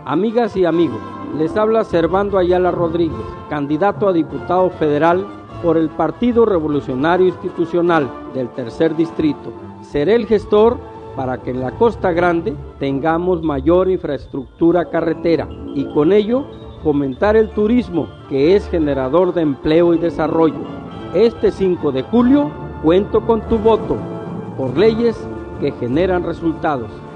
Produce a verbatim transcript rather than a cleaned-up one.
Amigas y amigos, les habla Servando Ayala Rodríguez, candidato a diputado federal por el Partido Revolucionario Institucional del Tercer Distrito. Seré el gestor para que en la Costa Grande tengamos mayor infraestructura carretera y con ello fomentar el turismo, que es generador de empleo y desarrollo. Este cinco de julio cuento con tu voto por leyes que generan resultados.